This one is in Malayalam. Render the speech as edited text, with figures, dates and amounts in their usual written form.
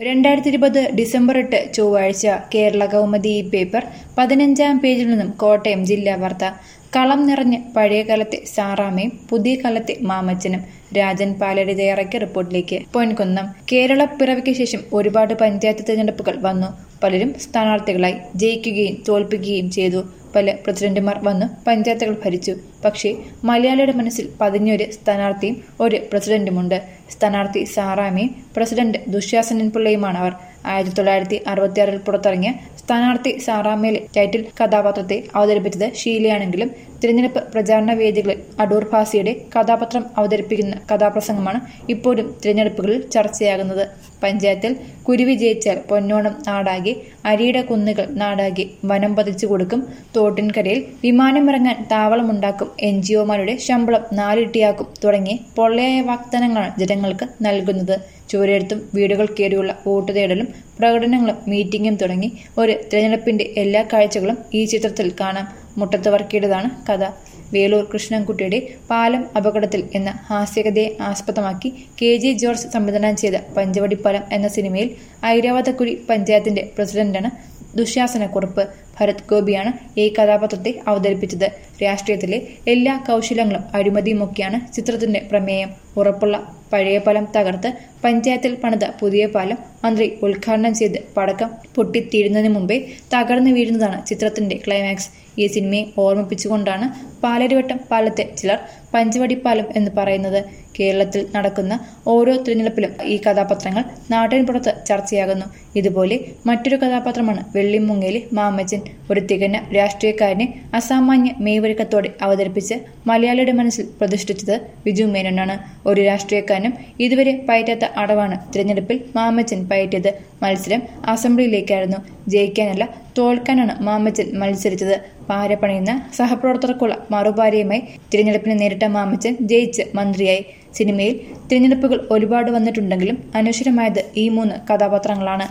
2020 ഡിസംബർ 8 ചൊവ്വാഴ്ച കേരള കൗമുദി ഈ പേപ്പർ 15-ാം പേജിൽ നിന്നും കോട്ടയം ജില്ലാ വാർത്ത. കളം നിറഞ്ഞ് പഴയകാലത്തെ സാറാമയും പുതിയ കാലത്തെ മാമച്ചനും. രാജൻ പാലടി തയ്യാറാക്കിയ റിപ്പോർട്ടിലേക്ക്. പൊൻകുന്നം. കേരള പിറവിക്ക് ശേഷം ഒരുപാട് പഞ്ചായത്ത് തിരഞ്ഞെടുപ്പുകൾ വന്നു. പലരും സ്ഥാനാർത്ഥികളായി ജയിക്കുകയും തോൽപ്പിക്കുകയും ചെയ്തു. പല പ്രസിഡന്റുമാർ വന്നു പഞ്ചായത്തുകൾ ഭരിച്ചു. പക്ഷേ മലയാളിയുടെ മനസ്സിൽ പതിഞ്ഞൊരു സ്ഥാനാർത്ഥിയും ഒരു പ്രസിഡന്റുമുണ്ട്. സ്ഥാനാർത്ഥി സാറാമയും പ്രസിഡന്റ് ദുശ്ശാസനൻ പിള്ളയുമാണ് അവർ. 1966 പുറത്തിറങ്ങിയ സ്ഥാനാർത്ഥി സാറാമയിലെ ടൈറ്റിൽ കഥാപാത്രത്തെ അവതരിപ്പിച്ചത് ഷീലയാണെങ്കിലും തിരഞ്ഞെടുപ്പ് പ്രചാരണ വേദികളിൽ അടൂർ ഭാസിയുടെ കഥാപാത്രം അവതരിപ്പിക്കുന്ന കഥാപ്രസംഗമാണ് ഇപ്പോഴും തിരഞ്ഞെടുപ്പുകളിൽ ചർച്ചയാകുന്നത്. പഞ്ചായത്തിൽ കുരുവി ജയിച്ചാൽ പൊന്നോണം നാടാകെ, അരിയുടെ കുന്നുകൾ നാടാകെ വനം പതിച്ചു കൊടുക്കും, തോട്ടിൻകരയിൽ വിമാനമിറങ്ങാൻ താവളമുണ്ടാക്കും, NGOമാരുടെ ശമ്പളം 4 ഇരട്ടിയാക്കും തുടങ്ങിയ പൊള്ളയായ വാഗ്ദാനങ്ങളാണ് ജനങ്ങൾക്ക് നൽകുന്നത്. ചുവരെഴുത്തും വീടുകൾ കയറിയുള്ള വോട്ട് തേടലും പ്രകടനങ്ങളും മീറ്റിംഗും തുടങ്ങി ഒരു തിരഞ്ഞെടുപ്പിന്റെ എല്ലാ കാഴ്ചകളും ഈ ചിത്രത്തിൽ കാണാം. മുട്ടത്ത് വർക്കിയുടേതാണ് കഥ. വേളൂർ കൃഷ്ണൻകുട്ടിയുടെ പാലം അപകടത്തിൽ എന്ന ഹാസ്യകഥയെ ആസ്പദമാക്കി KG ജോർജ് സംവിധാനം ചെയ്ത പഞ്ചവടിപ്പാലം എന്ന സിനിമയിൽ ഐരാവതക്കുഴി പഞ്ചായത്തിന്റെ പ്രസിഡന്റാണ് ദുശ്ശാസനക്കുറുപ്പ്. ഭരത് ഗോപിയാണ് ഈ കഥാപാത്രത്തെ അവതരിപ്പിച്ചത്. രാഷ്ട്രീയത്തിലെ എല്ലാ കൗശലങ്ങളും അഴിമതിയുമൊക്കെയാണ് ചിത്രത്തിന്റെ പ്രമേയം. ഉറപ്പുള്ള പഴയ പാലം തകർത്ത് പഞ്ചായത്തിൽ പണിത പുതിയ പാലം മന്ത്രി ഉദ്ഘാടനം ചെയ്ത് പടക്കം പൊട്ടിത്തീരുന്നതിന് മുമ്പേ തകർന്നു വീഴുന്നതാണ് ചിത്രത്തിന്റെ ക്ലൈമാക്സ്. ഈ സിനിമയെ ഓർമ്മിപ്പിച്ചുകൊണ്ടാണ് പാലരുവട്ടം പാലത്തെ ചിലർ പഞ്ചവടിപ്പാലം എന്ന് പറയുന്നത്. കേരളത്തിൽ നടക്കുന്ന ഓരോ തിരഞ്ഞെടുപ്പിലും ഈ കഥാപാത്രങ്ങൾ നാട്ടിൻ പുറത്ത് ചർച്ചയാകുന്നു. ഇതുപോലെ മറ്റൊരു കഥാപാത്രമാണ് വെള്ളിമുങ്ങയിലെ മാമച്ചൻ. ഒരു തികഞ്ഞ രാഷ്ട്രീയക്കാരനെ അസാമാന്യ മേവരുക്കത്തോടെ അവതരിപ്പിച്ച് മലയാളിയുടെ മനസ്സിൽ പ്രതിഷ്ഠിച്ചത് ബിജു മേനോനാണ്. ഒരു രാഷ്ട്രീയക്കാരനും ഇതുവരെ പയറ്റാത്ത അടവാണ് തിരഞ്ഞെടുപ്പിൽ മാമച്ചൻ പയറ്റിയത്. മത്സരം അസംബ്ലിയിലേക്കായിരുന്നു. ജയിക്കാനല്ല തോൽക്കാനാണ് മാമച്ചൻ മത്സരിച്ചത്. പാരപ്പണിയുന്ന സഹപ്രവർത്തകർക്കുള്ള മറുപാരയുമായി തിരഞ്ഞെടുപ്പിനെ നേരിട്ട മാമച്ചൻ ജയിച്ച് മന്ത്രിയായി. സിനിമയിൽ തിരഞ്ഞെടുപ്പുകൾ ഒരുപാട് വന്നിട്ടുണ്ടെങ്കിലും അനശ്വരമായത് ഈ 3 കഥാപാത്രങ്ങളാണ്.